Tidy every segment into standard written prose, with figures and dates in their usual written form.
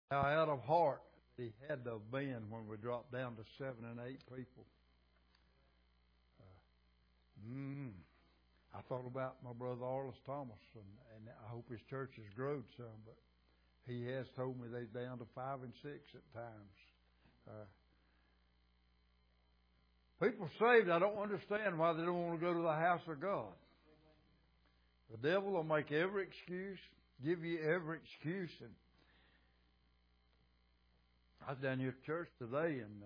How out of heart he had to have been when we dropped down to 7 and 8 people. I thought about my brother Arliss Thomas, and I hope his church has grown some, but he has told me they're down to 5 and 6 at times. People saved, I don't understand why they don't want to go to the house of God. The devil will make every excuse, give you every excuse. And I was down here at church today, and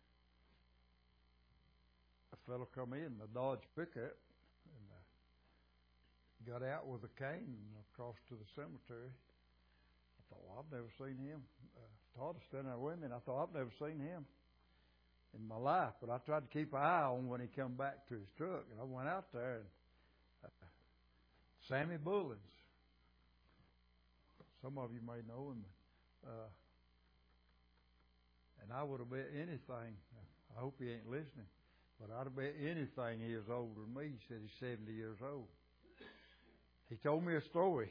a fellow come in a Dodge pickup and got out with a cane and across to the cemetery. I thought, well, I've never seen him. Todd was standing there with me, and I thought, I've never seen him in my life. But I tried to keep an eye on when he come back to his truck, and I went out there, and Sammy Bullins. Some of you may know him. And I would have bet anything, I hope he ain't listening, but I'd have bet anything he was older than me. He said he's 70 years old. He told me a story.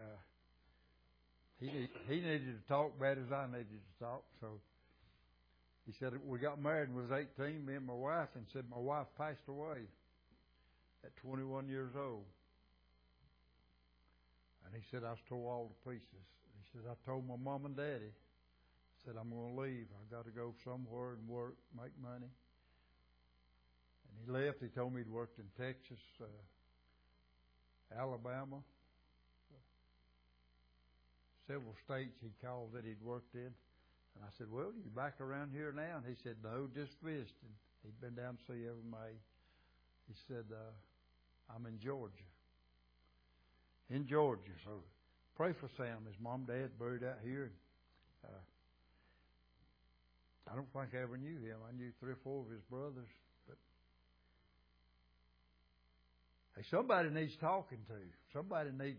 He needed to talk bad as I needed to talk. So he said we got married when I was 18, me and my wife, and said my wife passed away at 21 years old. And he said I was tore all to pieces. He said I told my mom and daddy, I said I'm going to leave. I got to go somewhere and work, make money. And he left. He told me he'd worked in Texas, Alabama, several states he called that he'd worked in. And I said, well, you back around here now? And he said, no, just visiting. He'd been down to see every May. He said, I'm in Georgia. In Georgia. So pray for Sam. His mom and dad buried out here. I don't think I ever knew him. I knew 3 or 4 of his brothers. But hey, somebody needs talking to. Somebody needs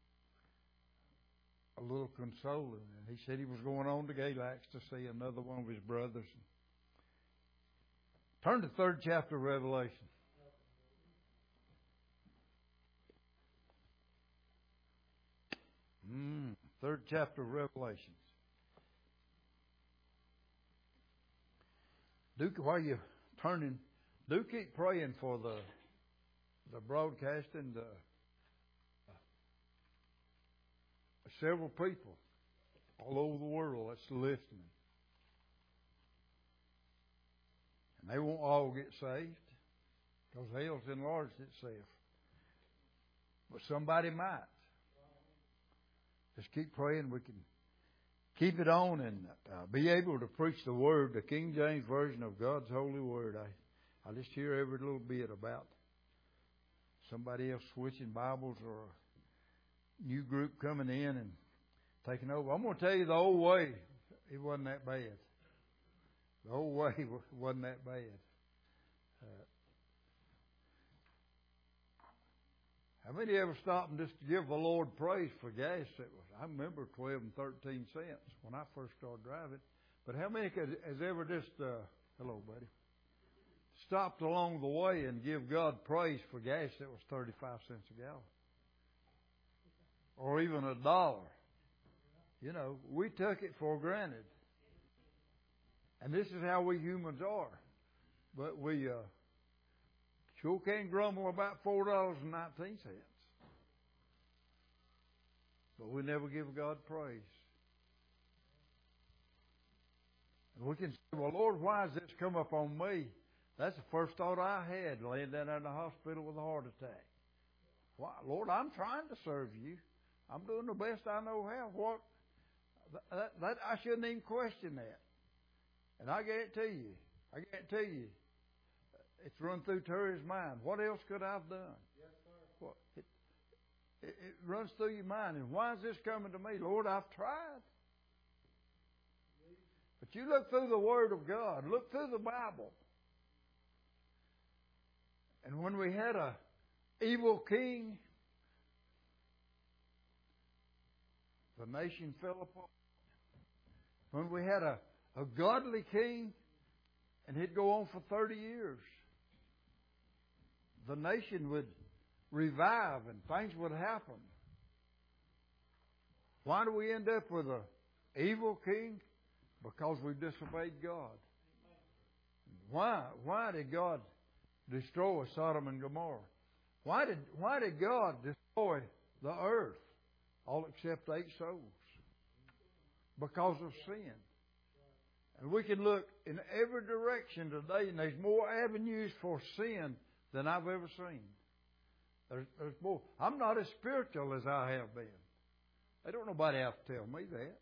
a little consoling. And he said he was going on to Galax to see another one of his brothers. Turn to the 3rd chapter of Revelation. Third chapter of Revelation. While you're turning, do keep praying for the broadcasting. Several people all over the world that's listening. And they won't all get saved because hell's enlarged itself. But somebody might. Just keep praying. We can keep it on and be able to preach the Word, the King James Version of God's holy Word. I just hear every little bit about somebody else switching Bibles or a new group coming in and taking over. I'm going to tell you the old way, it wasn't that bad. The old way wasn't that bad. How many ever stopped and just give the Lord praise for gas? I remember 12 and 13 cents when I first started driving. But how many has ever just, hello, buddy, stopped along the way and give God praise for gas that was 35 cents a gallon? Or even $1. You know, we took it for granted. And this is how we humans are. But we sure can't grumble about $4.19. But we never give God praise. And we can say, well, Lord, why has this come up on me? That's the first thought I had laying down in the hospital with a heart attack. Why, Lord, I'm trying to serve you. I'm doing the best I know how. What? That I shouldn't even question that. And I guarantee you, it's run through Terry's mind. What else could I have done? Yes, sir. What? It runs through your mind. And why is this coming to me? Lord, I've tried. But you look through the Word of God. Look through the Bible. And when we had a evil king, the nation fell apart. When we had a godly king, and he'd go on for 30 years, the nation would revive and things would happen. Why do we end up with a evil king? Because we disobeyed God. Why did God destroy Sodom and Gomorrah? Why did God destroy the earth, all except 8 souls? Because of sin. And we can look in every direction today, and there's more avenues for sin than I've ever seen. There's more. I'm not as spiritual as I have been. They don't nobody have to tell me that.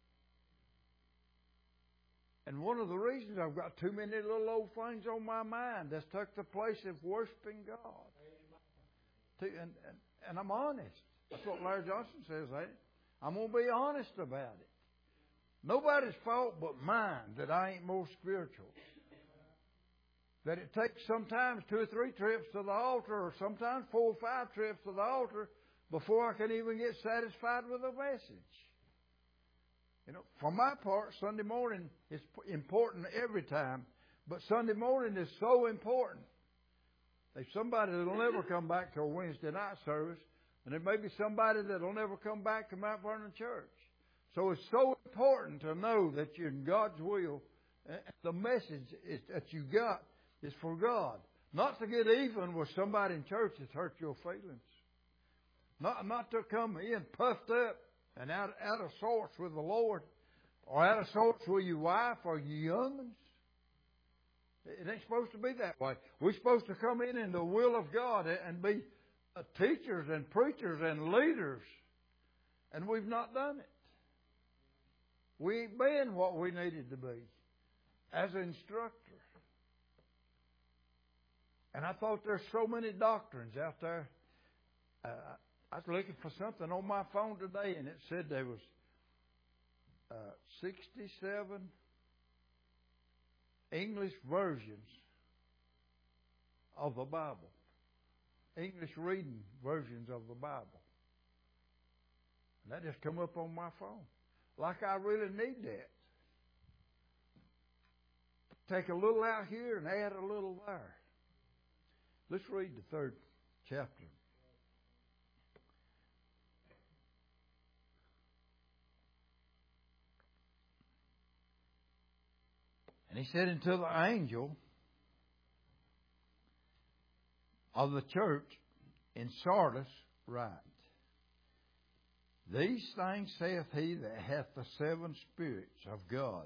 And one of the reasons I've got too many little old things on my mind that's took the place of worshiping God. And I'm honest. That's what Larry Johnson says, ain't it? I'm going to be honest about it. Nobody's fault but mine that I ain't more spiritual. That it takes sometimes 2 or 3 trips to the altar, or sometimes 4 or 5 trips to the altar before I can even get satisfied with a message. You know, for my part, Sunday morning is important every time, but Sunday morning is so important. There's somebody that'll never come back to a Wednesday night service, and there may be somebody that'll never come back to Mount Vernon Church. So it's so important to know that you're in God's will. The message that you got is for God. Not to get even with somebody in church that's hurt your feelings. Not to come in puffed up and out of sorts with the Lord, or out of sorts with your wife or your young ones. It ain't supposed to be that way. We're supposed to come in the will of God and be teachers and preachers and leaders. And we've not done it. We ain't been what we needed to be as an instructor. And I thought there's so many doctrines out there. I was looking for something on my phone today, and it said there was 67 English versions of the Bible. English reading versions of the Bible. And that just come up on my phone. Like I really need that. Take a little out here and add a little there. Let's read the 3rd chapter. And he said unto the angel of the church in Sardis, write, These things saith he that hath the 7 spirits of God,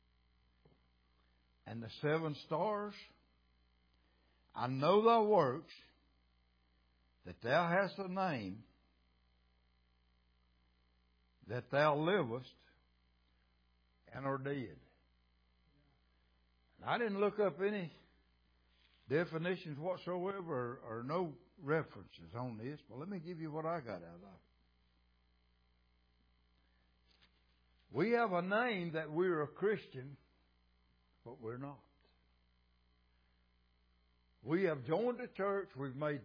and the 7 stars. I know thy works, that thou hast a name, that thou livest, and are dead. I didn't look up any definitions whatsoever or no references on this, but let me give you what I got out of it. We have a name that we're a Christian, but we're not. We have joined the church. We've made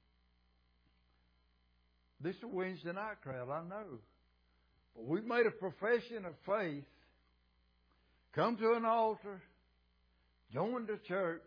this a Wednesday night crowd, I know. But we've made a profession of faith, come to an altar, join the church,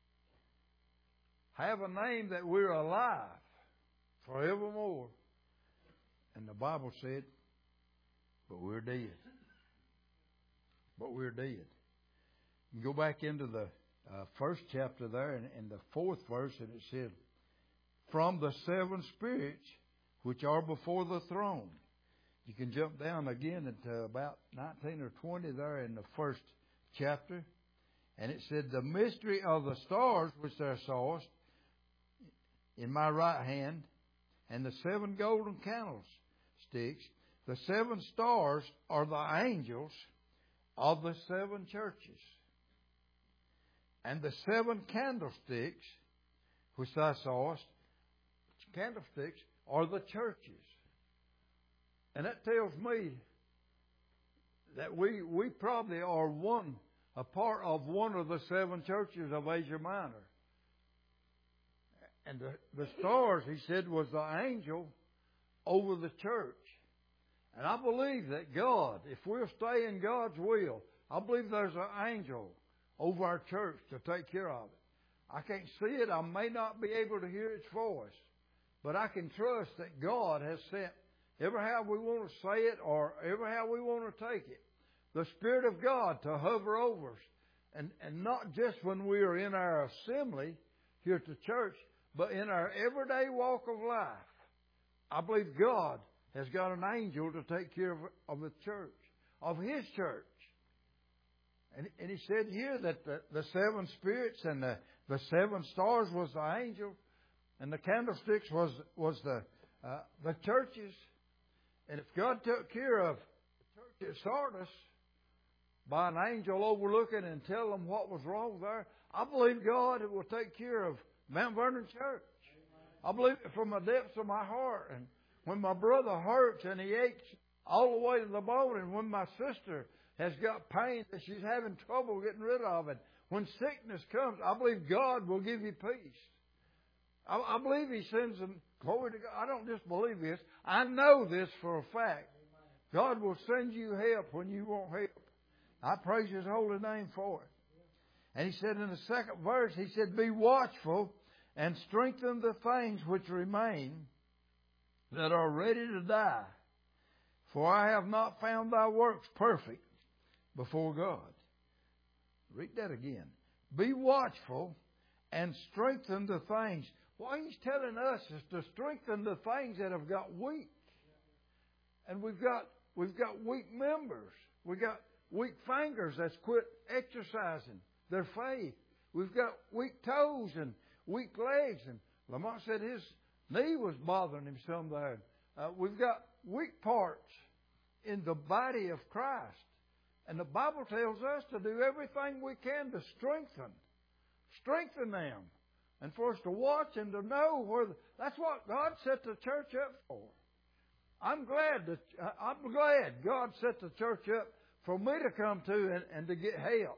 have a name that we're alive forevermore. And the Bible said, but we're dead. But we're dead. You go back into the 1st chapter there in the 4th verse, and it said, from the 7 spirits which are before the throne. You can jump down again into about 19 or 20 there in the 1st chapter. And it said, the mystery of the stars which thou sawest in my right hand, and the 7 golden candlesticks. The 7 stars are the angels of the 7 churches. And the 7 candlesticks which thou sawest, candlesticks are the churches. And that tells me that we probably are a part of one of the 7 churches of Asia Minor. And the stars, he said, was the angel over the church. And I believe that God, if we'll stay in God's will, I believe there's an angel over our church to take care of it. I can't see it. I may not be able to hear its voice. But I can trust that God has sent ever how we want to say it or ever how we want to take it. The Spirit of God to hover over us. And not just when we are in our assembly here at the church, but in our everyday walk of life. I believe God has got an angel to take care of the church, of His church. And He said here that the seven spirits and the seven stars was the angel, and the candlesticks was the churches. And if God took care of the church at Sardis by an angel overlooking and telling them what was wrong there, I believe God will take care of Mount Vernon Church. I believe it from the depths of my heart. And when my brother hurts and he aches all the way to the bone, and when my sister has got pain that she's having trouble getting rid of, and when sickness comes, I believe God will give you peace. I believe He sends them. Glory to God. I don't just believe this. I know this for a fact. God will send you help when you want help. I praise His holy name for it. And He said in the second verse, He said, be watchful and strengthen the things which remain that are ready to die. For I have not found thy works perfect before God. Read that again. Be watchful and strengthen the things. What He's telling us is to strengthen the things that have got weak. And we've got weak members. We've got weak fingers that's quit exercising their faith. We've got weak toes and weak legs. And Lamont said his knee was bothering him some there. We've got weak parts in the body of Christ. And the Bible tells us to do everything we can to strengthen them. And for us to watch and to know where that's what God set the church up for. I'm glad God set the church up for me to come to and to get help.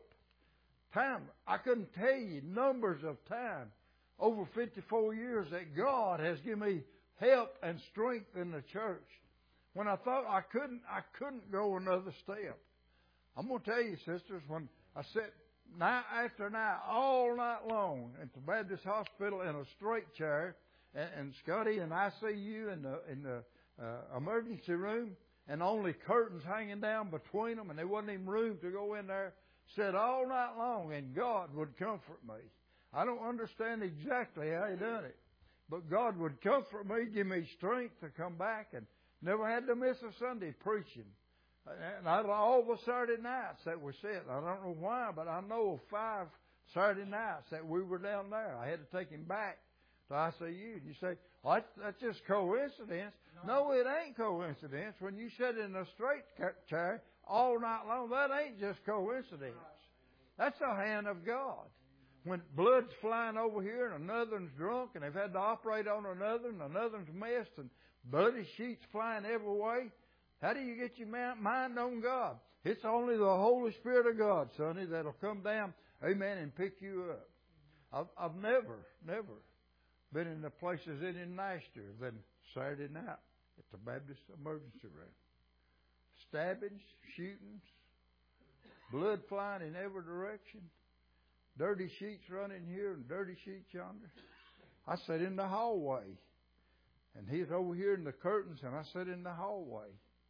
I couldn't tell you numbers of time over 54 years that God has given me help and strength in the church. When I thought I couldn't go another step. I'm going to tell you, sisters, when I sat night after night, all night long at the Baptist Hospital in a straight chair, and Scotty in ICU in the emergency room, and only curtains hanging down between them, and there wasn't even room to go in there, sat all night long, and God would comfort me. I don't understand exactly how He done it, but God would comfort me, give me strength to come back, and never had to miss a Sunday preaching. And all the Saturday nights that we sat, I don't know why, but I know of 5 Saturday nights that we were down there. I had to take him back to ICU. You say, well, that's just coincidence. No, it ain't coincidence. When you sit in a straight chair all night long, that ain't just coincidence. That's the hand of God. When blood's flying over here and another's drunk and they've had to operate on another and another's messed and bloody sheets flying every way, how do you get your mind on God? It's only the Holy Spirit of God, sonny, that'll come down, amen, and pick you up. I've never been in the places any nastier than Saturday night at the Baptist emergency room. Stabbings, shootings, blood flying in every direction, dirty sheets running here and dirty sheets yonder. I sat in the hallway, and he's over here in the curtains, and I sat in the hallway.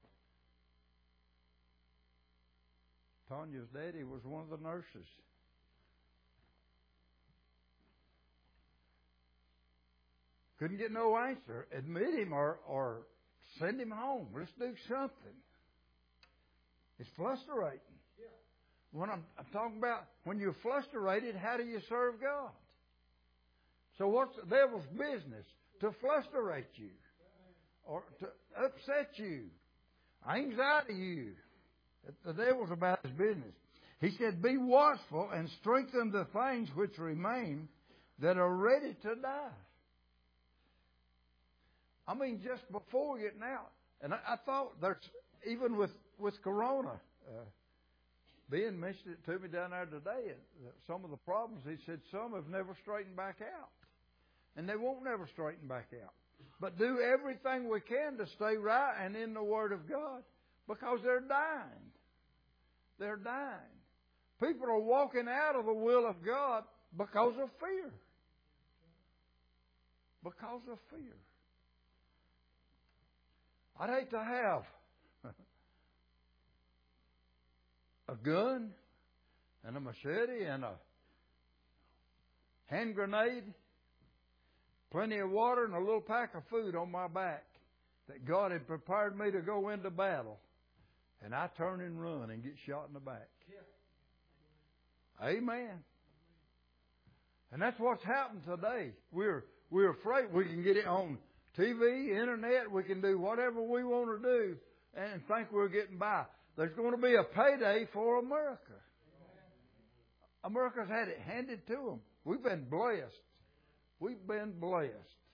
Tanya's daddy was one of the nurses. Couldn't get no answer. Admit him or send him home. Let's do something. It's frustrating. When I'm talking about when you're frustrated, how do you serve God? So what's the devil's business? To frustrate you or to upset you, anxiety you. The devil's about his business. He said, be watchful and strengthen the things which remain that are ready to die. I mean, just before getting out. And I thought there's, even with Corona, Ben mentioned it to me down there today, some of the problems, he said some have never straightened back out. And they won't never straighten back out. But do everything we can to stay right and in the Word of God. Because they're dying. They're dying. People are walking out of the will of God because of fear. Because of fear. I'd hate to have a gun and a machete and a hand grenade, plenty of water, and a little pack of food on my back that God had prepared me to go into battle, and I turn and run and get shot in the back. Amen. And that's what's happened today. We're afraid. We can get it on TV, internet. We can do whatever we want to do and think we're getting by. There's going to be a payday for America. America's had it handed to them. We've been blessed. We've been blessed.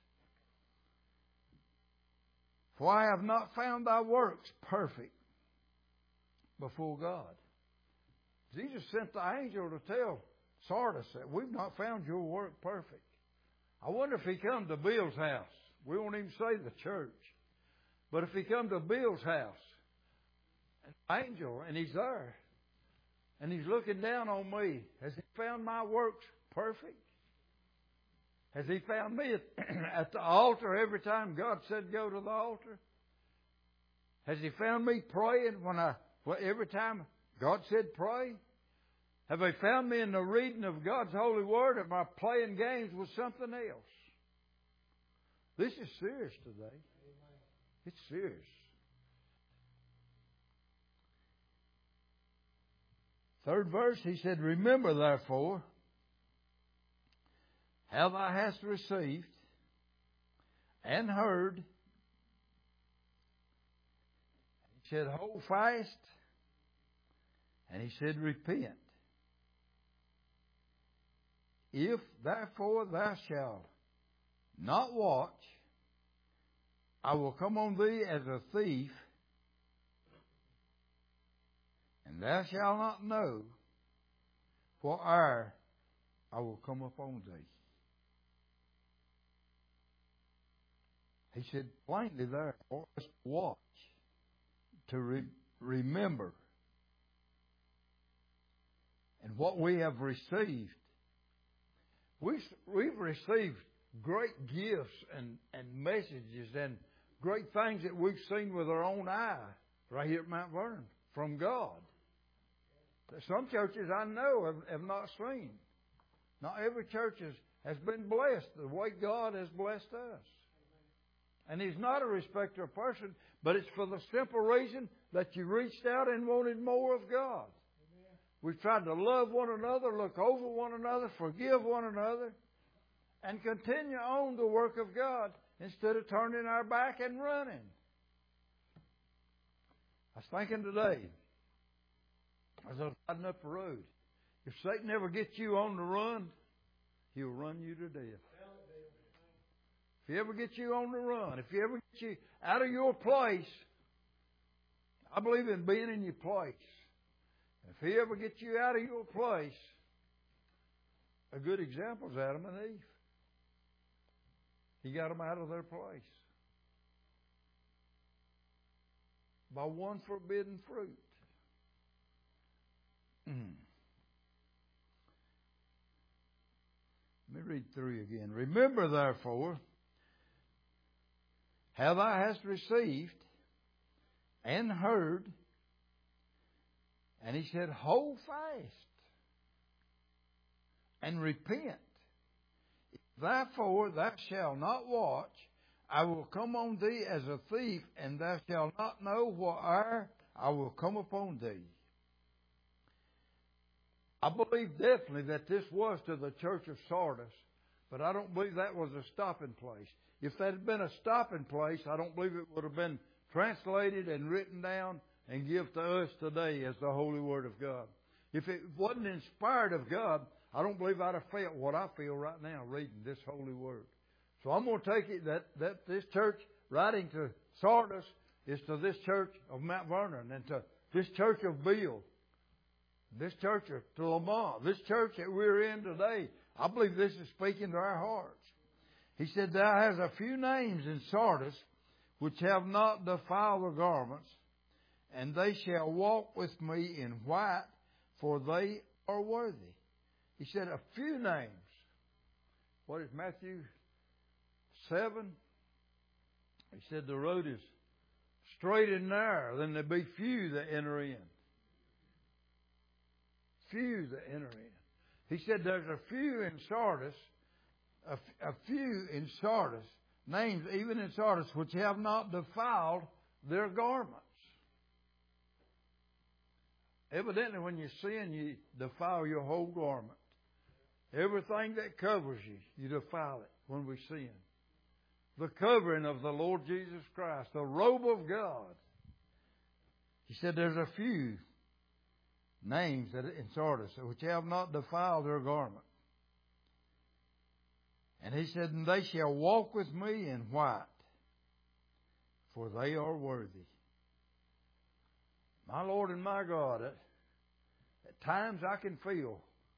For I have not found thy works perfect before God. Jesus sent the angel to tell Sardis that we've not found your work perfect. I wonder if he come to Bill's house. We won't even say the church. But if he come to Bill's house, an angel, and he's there, and he's looking down on me, has he found my works perfect? Has he found me at the altar every time God said go to the altar? Has he found me praying every time God said pray? Have they found me in the reading of God's holy word, or am I playing games with something else? This is serious today. It's serious. Third verse, he said, remember therefore how thou hast received and heard. He said, hold fast. And he said, repent. If therefore thou shalt not watch, I will come on thee as a thief, and thou shalt not know what hour I will come upon thee. He said plainly there, for us to watch, to remember. And what we have received, we've received great gifts and messages and great things that we've seen with our own eye right here at Mount Vernon from God. Some churches I know have not seen. Not every church has been blessed the way God has blessed us. And He's not a respecter of person, but it's for the simple reason that you reached out and wanted more of God. We've tried to love one another, look over one another, forgive one another, and continue on the work of God instead of turning our back and running. I was thinking today, as I was riding up the road, if Satan ever gets you on the run, he'll run you to death. If he ever gets you on the run, if he ever gets you out of your place, I believe in being in your place. If he ever gets you out of your place, a good example is Adam and Eve. He got them out of their place by one forbidden fruit. Let me read 3 again. Remember therefore how thou hast received and heard. And he said, hold fast and repent. If therefore thou shalt not watch, I will come on thee as a thief, and thou shalt not know what hour I will come upon thee. I believe definitely that this was to the church of Sardis, but I don't believe that was a stopping place. If that had been a stopping place, I don't believe it would have been translated and written down and give to us today as the Holy Word of God. If it wasn't inspired of God, I don't believe I'd have felt what I feel right now reading this Holy Word. So I'm going to take it that this church writing to Sardis is to this church of Mount Vernon and to this church of Bill, this church to Lamont, this church that we're in today. I believe this is speaking to our hearts. He said, thou hast a few names in Sardis which have not defiled their garments, and they shall walk with me in white, for they are worthy. He said a few names. What is Matthew 7? He said the road is straight and narrow, then there be few that enter in. Few that enter in. He said there's a few in Sardis, a few in Sardis, names even in Sardis, which have not defiled their garments. Evidently, when you sin, you defile your whole garment. Everything that covers you, you defile it when we sin. The covering of the Lord Jesus Christ, the robe of God. He said there's a few names that in Sardis which have not defiled their garment. And he said, and they shall walk with me in white, for they are worthy. My Lord and my God, at times I can feel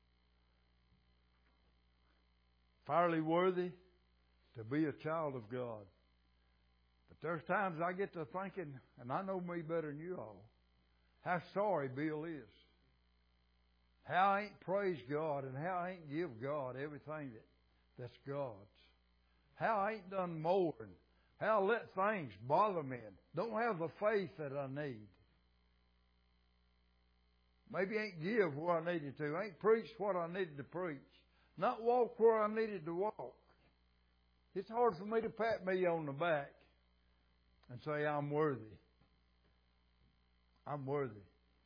fairly worthy to be a child of God. But there's times I get to thinking, and I know me better than you all, how sorry Bill is. How I ain't praised God and how I ain't give God everything that's God's. How I ain't done more and how I let things bother me and don't have the faith that I need. Maybe ain't give what I needed to. Ain't preached what I needed to preach. Not walk where I needed to walk. It's hard for me to pat me on the back and say I'm worthy. I'm worthy.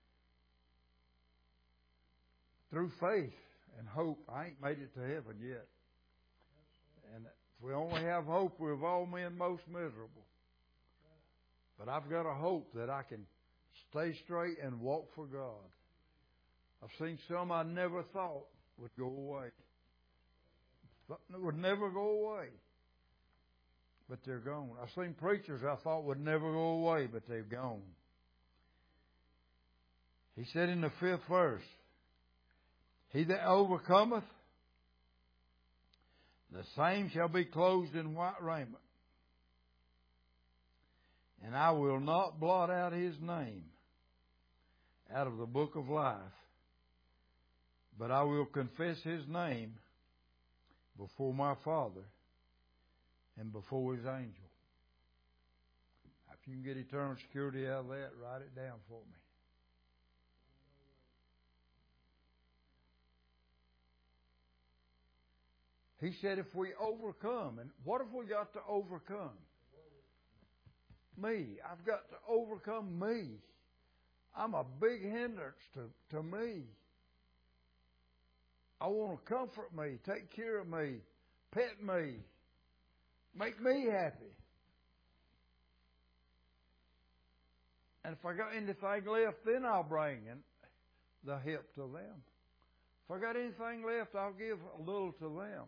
Through faith and hope, I ain't made it to heaven yet. And if we only have hope, we're of all men most miserable. But I've got a hope that I can stay straight and walk for God. I've seen some I never thought would go away. Would never go away. But they're gone. I've seen preachers I thought would never go away, but they've gone. He said in the 5th verse, he that overcometh, the same shall be clothed in white raiment. And I will not blot out his name out of the book of life, but I will confess his name before my Father and before his angel. If you can get eternal security out of that, write it down for me. He said if we overcome, and what have we got to overcome? Me. I've got to overcome me. I'm a big hindrance to me. I want to comfort me, take care of me, pet me, make me happy. And if I got anything left, then I'll bring in the help to them. If I got anything left, I'll give a little to them.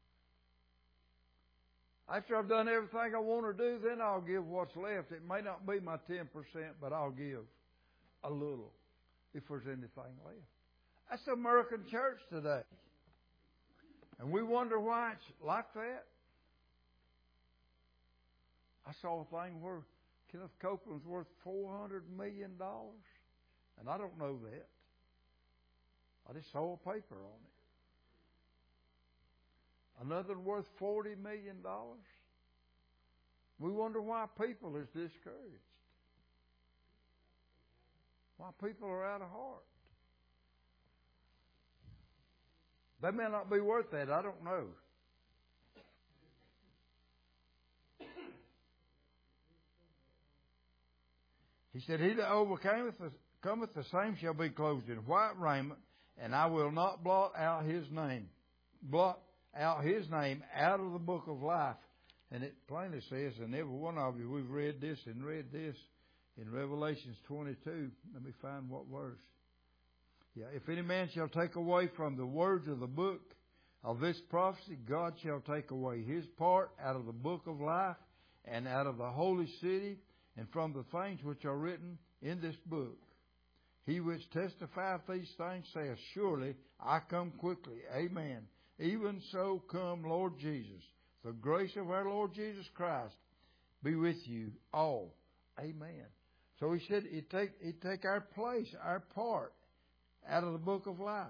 After I've done everything I want to do, then I'll give what's left. It may not be my 10%, but I'll give a little if there's anything left. That's the American church today. And we wonder why it's like that. I saw a thing where Kenneth Copeland's worth $400 million. And I don't know that. I just saw a paper on it. Another worth $40 million. We wonder why people is discouraged. Why people are out of heart. They may not be worth that. I don't know. He said, he that overcometh the same shall be clothed in white raiment, and I will not blot out his name out of the book of life. And it plainly says, and every one of you, we've read this in Revelations 22. Let me find what verse. Yeah, if any man shall take away from the words of the book of this prophecy, God shall take away his part out of the book of life and out of the holy city and from the things which are written in this book. He which testifieth these things saith, surely I come quickly. Amen. Even so come, Lord Jesus. The grace of our Lord Jesus Christ be with you all. Amen. So he said he'd take our place, our part, out of the book of life.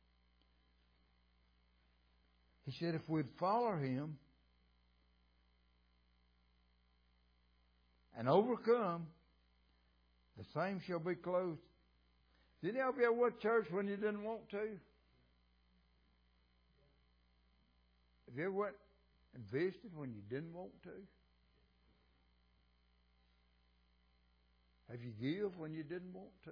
He said if we'd follow him and overcome, The same shall be clothed. Did any of you ever went to church when you didn't want to? Have you ever went and visited when you didn't want to? Have you give when you didn't want to?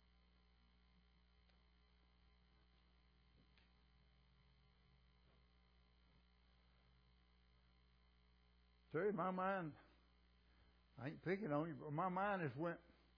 Terry, my mind, I ain't picking on you, but my mind has went.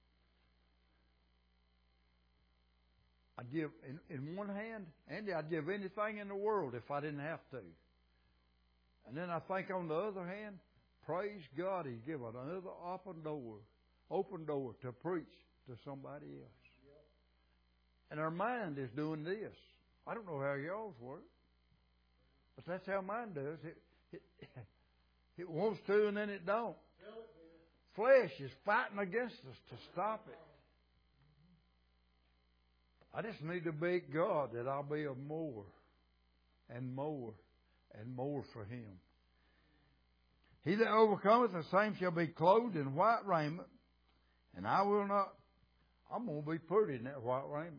I'd give, in one hand, Andy, I'd give anything in the world if I didn't have to. And then I think on the other hand, praise God, He's given another open door to preach to somebody else. And our mind is doing this. I don't know how y'all's work, but that's how mine does. It wants to and then it don't. Flesh is fighting against us to stop it. I just need to beg God that I'll be a more and more and more for Him. He that overcometh, the same shall be clothed in white raiment, and I will not. I'm going to be pretty in that white raiment.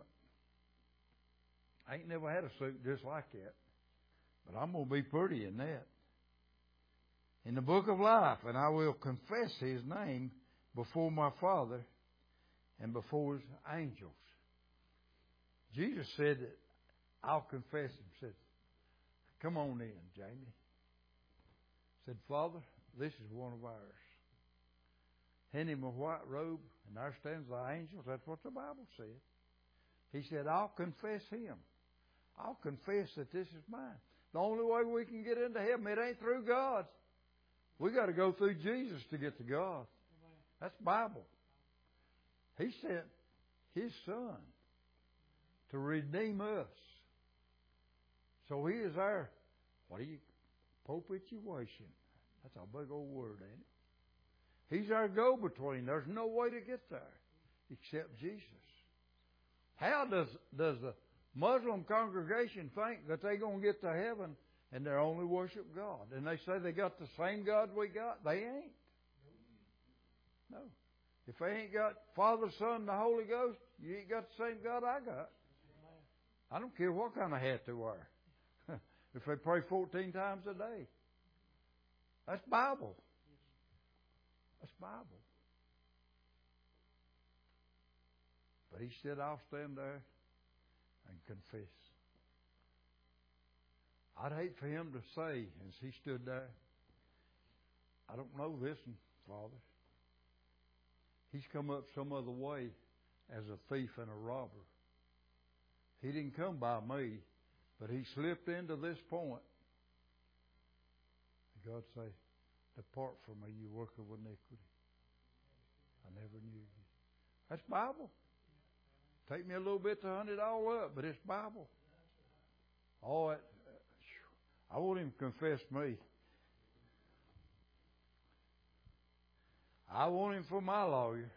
I ain't never had a suit just like that, but I'm going to be pretty in that. In the book of life, and I will confess His name before my Father and before His angels. Jesus said that I'll confess Him. Said, come on in, Jamie. Said, Father, this is one of ours. Hand Him a white robe, and there stands the angels. That's what the Bible said. He said, I'll confess Him. I'll confess that this is mine. The only way we can get into heaven, it ain't through God. We got to go through Jesus to get to God. That's Bible. He sent His Son to redeem us. So He is our, propitiation. That's a big old word, ain't it? He's our go-between. There's no way to get there except Jesus. How does the Muslim congregation think that they're going to get to heaven and they only worship God? And they say they got the same God we got? They ain't. No. If they ain't got Father, Son, and the Holy Ghost, you ain't got the same God I got. I don't care what kind of hat they wear. If they pray 14 times a day. That's Bible. That's Bible. But He said, I'll stand there and confess. I'd hate for Him to say, as He stood there, I don't know this one, Father. He's come up some other way as a thief and a robber. He didn't come by me, but He slipped into this point. And God say, depart from me, you worker of iniquity. I never knew you. That's Bible. Take me a little bit to hunt it all up, but it's Bible. Oh, I want Him to confess me. I want Him for my lawyer.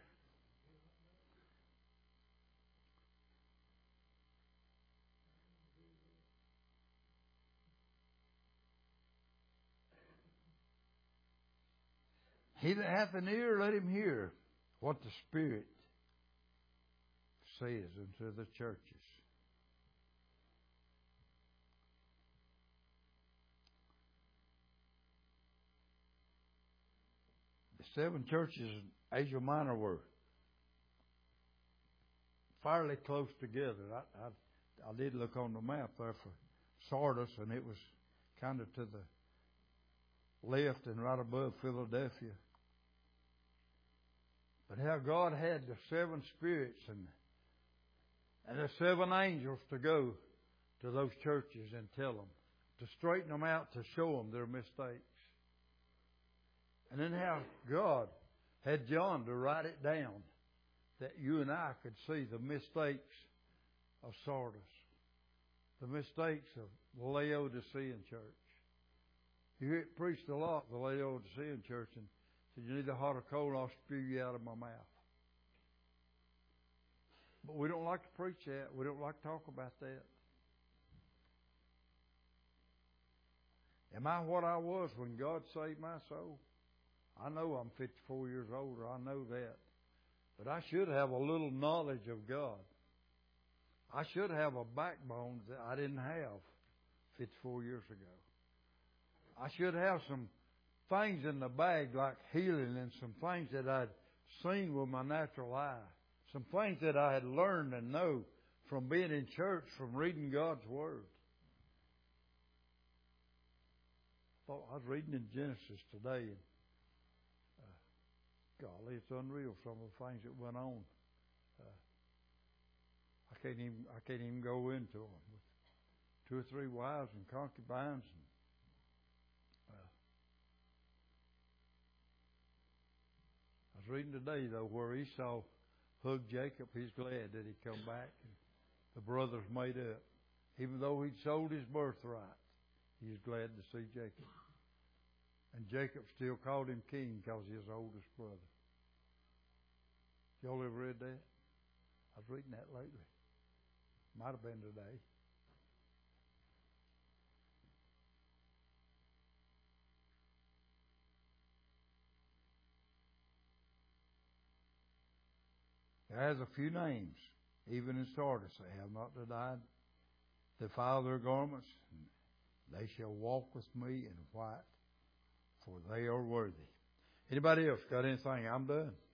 He that hath an ear, let him hear what the Spirit says unto the churches. The 7 churches in Asia Minor were fairly close together. I did look on the map there for Sardis, and it was kind of to the left and right above Philadelphia. But how God had the 7 spirits and the 7 angels to go to those churches and tell them, to straighten them out, to show them their mistakes. And then how God had John to write it down that you and I could see the mistakes of Sardis, the mistakes of the Laodicean church. You hear it preached a lot, the Laodicean church, and said, you need a hot or cold, I'll spew you out of my mouth. But we don't like to preach that. We don't like to talk about that. Am I what I was when God saved my soul? I know I'm 54 years older. I know that. But I should have a little knowledge of God. I should have a backbone that I didn't have 54 years ago. I should have some things in the bag like healing and some things that I'd seen with my natural eye. Some things that I had learned and know from being in church, from reading God's Word. I was reading in Genesis today, and golly, it's unreal some of the things that went on. I can't even go into them. With 2 or 3 wives and concubines. I was reading today though where Esau hugged Jacob. He's glad that he come back. And the brothers made up, even though he'd sold his birthright. He's glad to see Jacob. And Jacob still called him king because he's his oldest brother. Y'all ever read that? I was reading that lately. Might have been today. It has a few names, even in Sardis. They have not denied, defile their garments. They shall walk with me in white, for they are worthy. Anybody else got anything? I'm done.